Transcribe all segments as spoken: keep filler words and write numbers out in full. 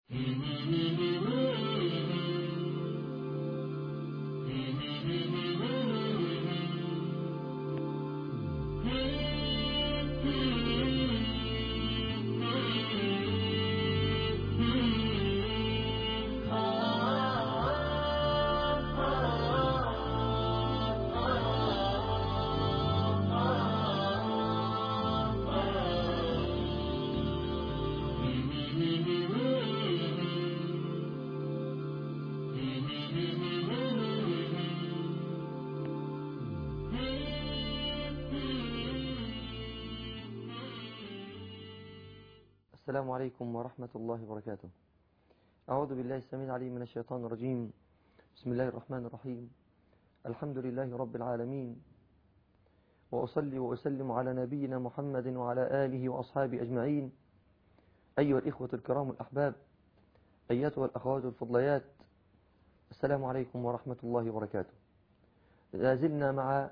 السلام عليكم ورحمة الله وبركاته. أعوذ بالله السميع العليم من الشيطان الرجيم. بسم الله الرحمن الرحيم. الحمد لله رب العالمين، وأصلي وأسلم على نبينا محمد وعلى آله وأصحابه أجمعين. أيها الإخوة الكرام الأحباب، أيتها الأخوات الفضليات، السلام عليكم ورحمة الله وبركاته. لازلنا مع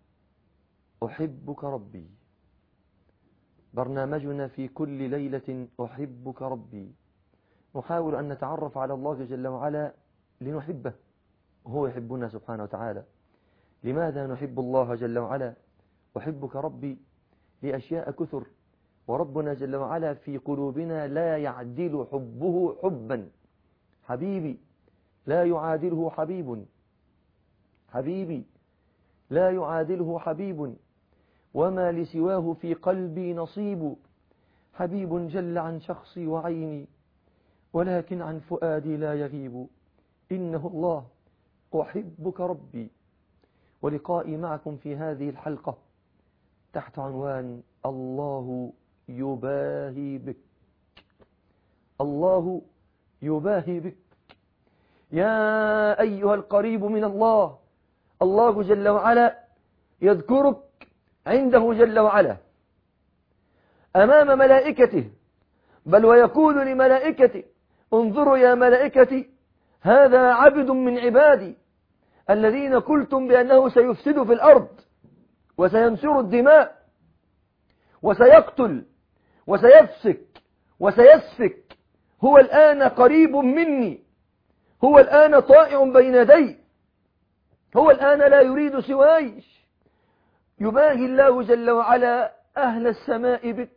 أحبك ربي، برنامجنا في كل ليلة أحبك ربي. نحاول أن نتعرف على الله جل وعلا لنحبه وهو يحبنا سبحانه وتعالى. لماذا نحب الله جل وعلا؟ أحبك ربي لأشياء كثر، وربنا جل وعلا في قلوبنا لا يعدل حبه حبا. حبيبي لا يعادله حبيب، حبيبي لا يعادله حبيب، وما لسواه في قلبي نصيب. حبيب جل عن شخصي وعيني، ولكن عن فؤادي لا يغيب. إنه الله أحبك ربي. ولقائي معكم في هذه الحلقة تحت عنوان الله يباهي بك. الله يباهي بك. يا أيها القريب من الله، الله جل وعلا يذكرك عنده جل وعلا أمام ملائكته، بل ويقول لملائكته: انظروا يا ملائكتي، هذا عبد من عبادي الذين قلتم بأنه سيفسد في الأرض وسينشر الدماء وسيقتل وسيفسك وسيسفك، هو الآن قريب مني، هو الآن طائع بين يدي، هو الآن لا يريد سواي. يباهي الله جل وعلا أهل السماء بك،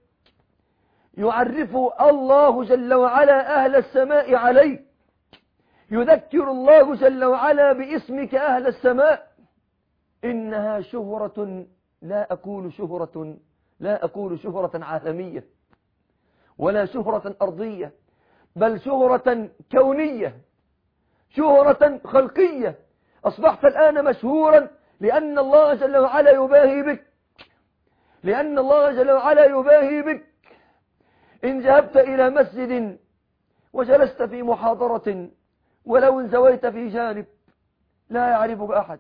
يعرف الله جل وعلا أهل السماء عليك، يذكر الله جل وعلا باسمك أهل السماء. إنها شهرة، لا أقول شهرة لا أقول شهرة عالمية ولا شهرة أرضية، بل شهرة كونية، شهرة خلقية. أصبحت الآن مشهورا لأن الله جل وعلا يباهي بك، لأن الله جل وعلا يباهي بك. إن ذهبت إلى مسجد وجلست في محاضرة، ولو انزويت في جانب لا يعرفك أحد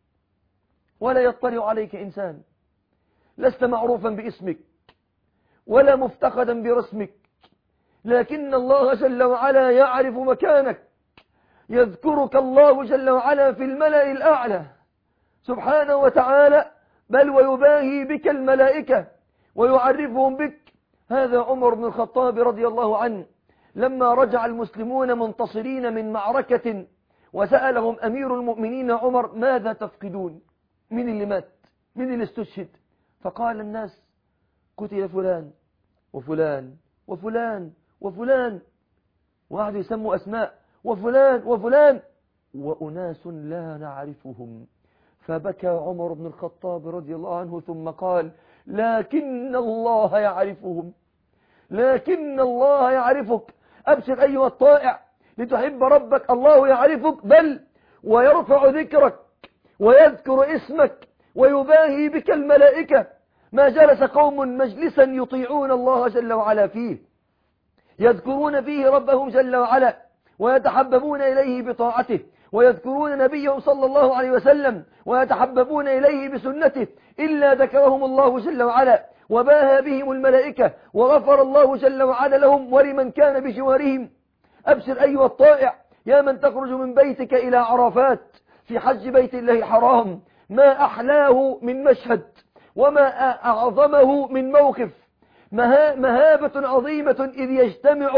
ولا يطلع عليك إنسان، لست معروفا باسمك ولا مفتقدا برسمك، لكن الله جل وعلا يعرف مكانك. يذكرك الله جل وعلا في الملأ الأعلى سبحانه وتعالى، بل ويباهي بك الملائكة ويعرفهم بك. هذا عمر بن الخطاب رضي الله عنه لما رجع المسلمون منتصرين من معركة، وسألهم أمير المؤمنين عمر: ماذا تفقدون؟ من اللي مات؟ من اللي استشهد؟ فقال الناس: قتل فلان وفلان وفلان وفلان، وقعدوا يسموا أسماء، وفلان وفلان، وأناس لا نعرفهم. فبكى عمر بن الخطاب رضي الله عنه ثم قال: لكن الله يعرفهم، لكن الله يعرفك. أبشر أيها الطائع لتحب ربك، الله يعرفك، بل ويرفع ذكرك ويذكر اسمك ويباهي بك الملائكة. ما جلس قوم مجلسا يطيعون الله جل وعلا فيه، يذكرون فيه ربهم جل وعلا ويتحببون إليه بطاعته، ويذكرون نبيه صلى الله عليه وسلم ويتحببون إليه بسنته، إلا ذكرهم الله جل وعلا وباهى بهم الملائكة، وغفر الله جل وعلا لهم ولمن كان بجوارهم. أبشر أيها الطائع يا من تخرج من بيتك إلى عرفات في حج بيت الله الحرام، ما أحلاه من مشهد وما أعظمه من موقف. مهابة عظيمة إذ يجتمع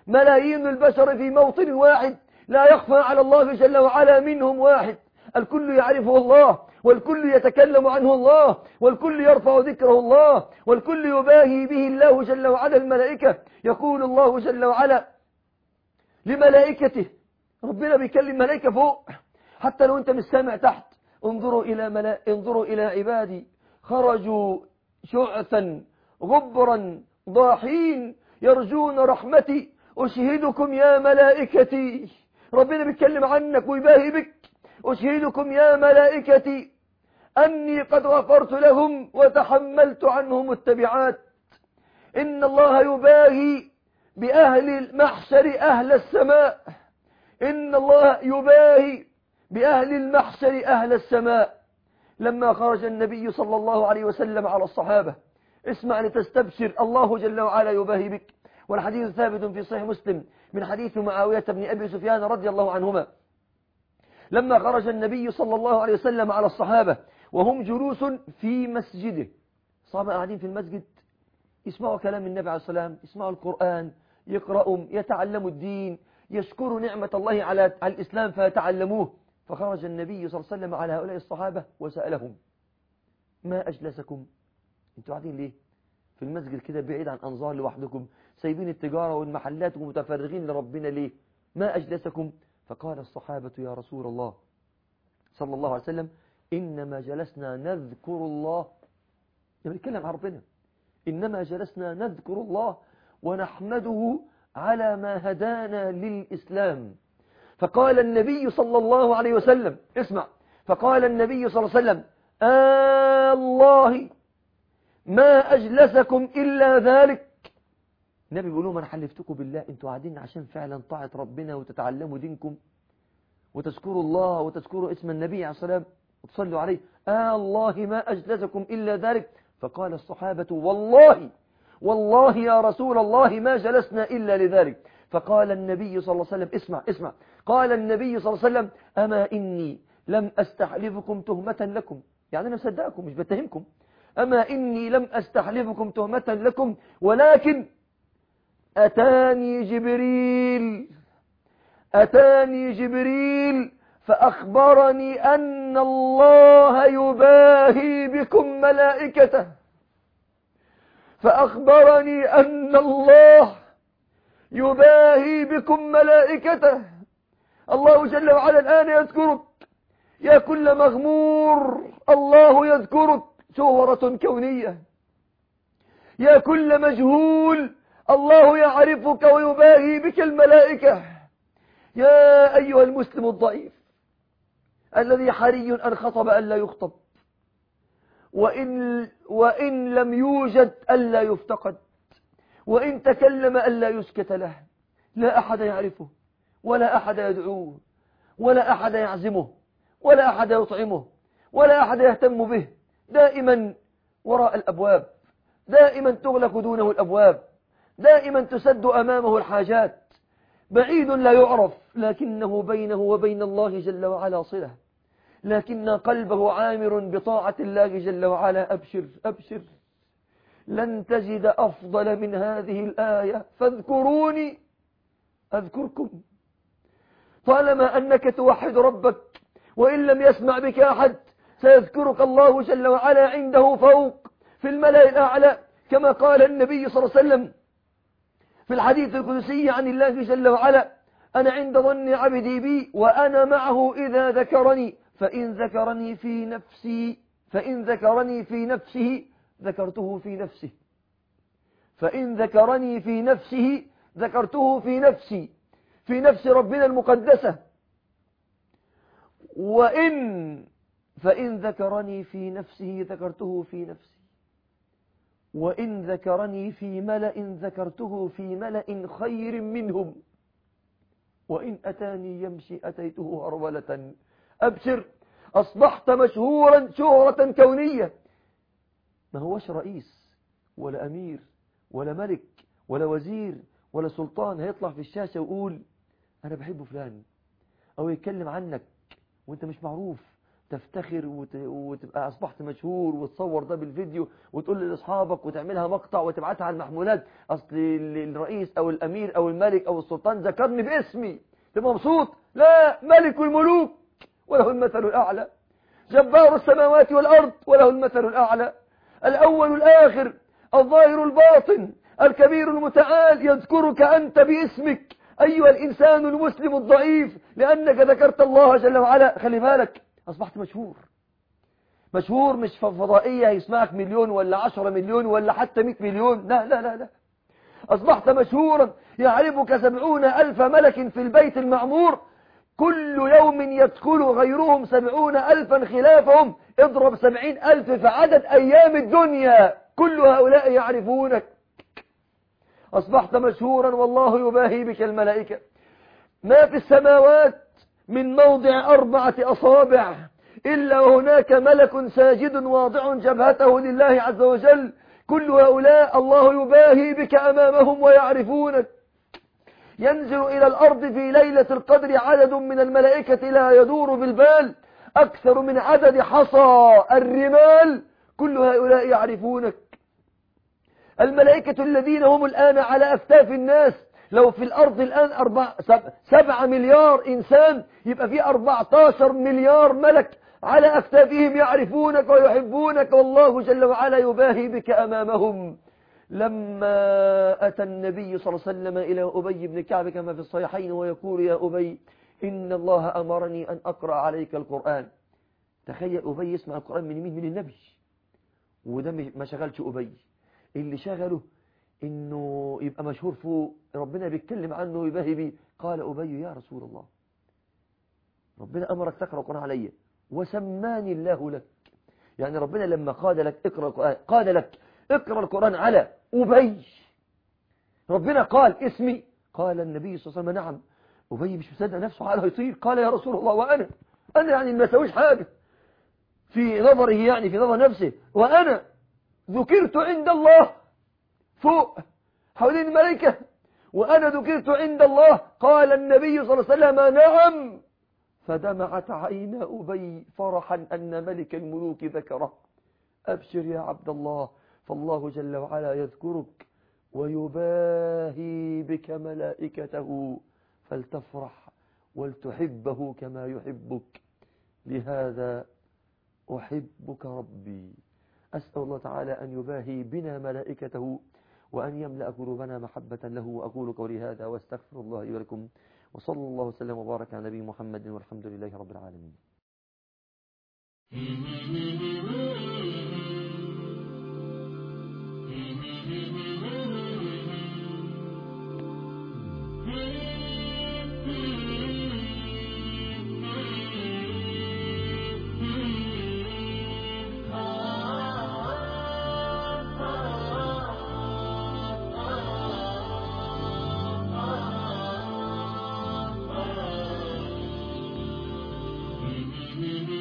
ملايين البشر في موطن واحد، لا يخفى على الله جل وعلا منهم واحد، الكل يعرفه الله، والكل يتكلم عنه الله، والكل يرفع ذكره الله، والكل يباهي به الله جل وعلا الملائكة. يقول الله جل وعلا لملائكته، ربنا بيكلم ملائكة فوق، حتى لو انت مش سامع تحت، انظروا إلى, ملا... انظروا إلى عبادي خرجوا شعثا غبرا ضاحين يرجون رحمتي أشهدكم يا ملائكتي. ربنا بيتكلم عنك ويباهي بك. أشهدكم يا ملائكتي أني قد غفرت لهم وتحملت عنهم التبعات. إن الله يباهي بأهل المحشر أهل السماء. إن الله يباهي بأهل المحشر أهل السماء. لما خرج النبي صلى الله عليه وسلم على الصحابة، اسمع لتستبشر، الله جل وعلا يباهي بك. والحديث ثابت في صحيح مسلم من حديث معاوية بن أبي سفيان رضي الله عنهما، لما خرج النبي صلى الله عليه وسلم على الصحابة وهم جلوس في مسجده، الصحابة قاعدين في المسجد يسمعوا كلام النبي عليه الصلاة والسلام، يسمعوا القرآن، يقرأوا، يتعلموا الدين، يشكروا نعمة الله على الإسلام فيتعلموه. فخرج النبي صلى الله عليه وسلم على هؤلاء الصحابة وسألهم: ما أجلسكم؟ انتوا قاعدين ليه في المسجد كده بعيد عن أنظار لوحدكم، سايبين التجارة والمحلات ومتفرغين لربنا ليه؟ ما أجلسكم؟ فقال الصحابة: يا رسول الله صلى الله عليه وسلم إنما جلسنا نذكر الله. لما نتكلم عن ربنا، إنما جلسنا نذكر الله ونحمده على ما هدانا للإسلام. فقال النبي صلى الله عليه وسلم، اسمع، فقال النبي صلى الله عليه وسلم: آه الله ما أجلسكم إلا ذلك. النبي بيقول لهم: أنا حلفتكم بالله أنتوا قاعدين عشان فعلا طاعة ربنا وتتعلموا دينكم وتذكروا الله وتذكروا اسم النبي عليه الصلاة والسلام وتصلوا عليه. آه الله ما أجلسكم إلا ذلك. فقال الصحابة: والله والله يا رسول الله ما جلسنا إلا لذلك. فقال النبي صلى الله عليه وسلم، اسمع اسمع، قال النبي صلى الله عليه وسلم: أما إني لم أستحلفكم تهمة لكم، يعني أنا مصدقكم مش بتهمكم، أما إني لم أستحلفكم تهمة لكم ولكن أتاني جبريل أتاني جبريل فأخبرني أن الله يباهي بكم ملائكته فأخبرني أن الله يباهي بكم ملائكته. الله جل وعلا الآن يذكرك يا كل مغمور، الله يذكرك شهرة كونية. يا كل مجهول، الله يعرفك ويباهي بك الملائكة. يا أيها المسلم الضعيف الذي حري أن خطب ألا يخطب، وإن, وإن لم يوجد ألا يفتقد، وإن تكلم ألا يسكت له. لا أحد يعرفه ولا أحد يدعوه ولا أحد يعزمه ولا أحد يطعمه ولا أحد يهتم به. دائما وراء الأبواب، دائما تغلق دونه الأبواب، دائما تسد أمامه الحاجات، بعيد لا يعرف، لكنه بينه وبين الله جل وعلا صلة، لكن قلبه عامر بطاعة الله جل وعلا. أبشر أبشر، لن تجد أفضل من هذه الآية: فاذكروني أذكركم. طالما أنك توحد ربك وإن لم يسمع بك أحد، سيذكرك الله جل وعلا عنده فوق في الملأ الأعلى، كما قال النبي صلى الله عليه وسلم في الحديث القدسي عن الله جل وعلا: أنا عند ظن عبدي بي وأنا معه إذا ذكرني، فإن ذكرني في نفسي فإن ذكرني في نفسه ذكرته في نفسه فإن ذكرني في نفسه ذكرته في نفسي، في نفس ربنا المقدسة. وإن فإن ذكرني في نفسه ذكرته في نفسي، وإن ذكرني في ملأ ذكرته في ملأ خير منهم، وإن أتاني يمشي أتيته هرولة. أبشر، أصبحت مشهورا شهرة كونية. ما هوش رئيس ولا أمير ولا ملك ولا وزير ولا سلطان هيطلع في الشاشة ويقول أنا بحب فلان، أو يتكلم عنك وانت مش معروف تفتخر وت... وتبقى أصبحت مشهور وتصور ده بالفيديو وتقول لأصحابك وتعملها مقطع وتبعتها على المحمولات، أصل الرئيس أو الأمير أو الملك أو السلطان ذكرني باسمي، تبقى مبسوط. لا، ملك الملوك وله المثل الأعلى، جبار السماوات والأرض وله المثل الأعلى، الأول الآخر، الظاهر الباطن، الكبير المتعال، يذكرك أنت باسمك أيها الإنسان المسلم الضعيف لأنك ذكرت الله جل وعلا. خلي بالك، أصبحت مشهور. مشهور مش في فضائية يسمعك مليون ولا عشرة مليون ولا حتى مئة مليون، لا لا لا لا، أصبحت مشهورا يعرفك سبعون ألف ملك في البيت المعمور، كل يوم يدخل غيرهم سبعون ألفا خلافهم، اضرب سبعين ألف في عدد أيام الدنيا، كل هؤلاء يعرفونك. أصبحت مشهورا والله يباهي بك الملائكة. ما في السماوات من موضع أربعة أصابع إلا وهناك ملك ساجد واضع جبهته لله عز وجل، كل هؤلاء الله يباهي بك أمامهم ويعرفونك. ينزل إلى الأرض في ليلة القدر عدد من الملائكة لا يدور بالبال، أكثر من عدد حصى الرمال، كل هؤلاء يعرفونك. الملائكة الذين هم الآن على أكتاف الناس، لو في الأرض الآن أربع سبعة مليار إنسان، يبقى في أربعة عشر مليار ملك على أكتافهم يعرفونك ويحبونك، والله جل وعلا يباهي بك أمامهم. لما أتى النبي صلى الله عليه وسلم إلى أبي بن كعب كما في الصحيحين ويقول: يا أبي إن الله أمرني أن أقرأ عليك القرآن. تخيل أبي يسمع القرآن من مين؟ من النبي. وده ما شغلش أبي، اللي شغله إنه يبقى مشهور فوق، ربنا بيتكلم عنه ويباهي بيه. قال أبي: يا رسول الله، ربنا أمرك تقرأ القرآن علي وسماني الله لك، يعني ربنا لما قال لك اقرأ القرآن قال لك اقرأ القرآن على أبي، ربنا قال اسمي. قال النبي صلى الله عليه وسلم: نعم. أبي مش مصدق نفسه على يطير، قال: يا رسول الله، وأنا أنا يعني ما سويش حاجة في نظره، يعني في نظر نفسه، وأنا ذكرت عند الله فوق حوالين الملائكة، وأنا ذكرت عند الله. قال النبي صلى الله عليه وسلم: نعم. فدمعت عين أبي فرحا أن ملك الملوك ذكره. أبشر يا عبد الله، فالله جل وعلا يذكرك ويباهي بك ملائكته، فلتفرح ولتحبه كما يحبك. لهذا أحبك ربي. أسأل الله تعالى أن يباهي بنا ملائكته وأن يملأ قلوبنا محبة له. وأقول قولي هذا واستغفر الله لي ولكم، وصلى الله وسلم وبارك على نبي محمد، والحمد لله رب العالمين. Mm-hmm.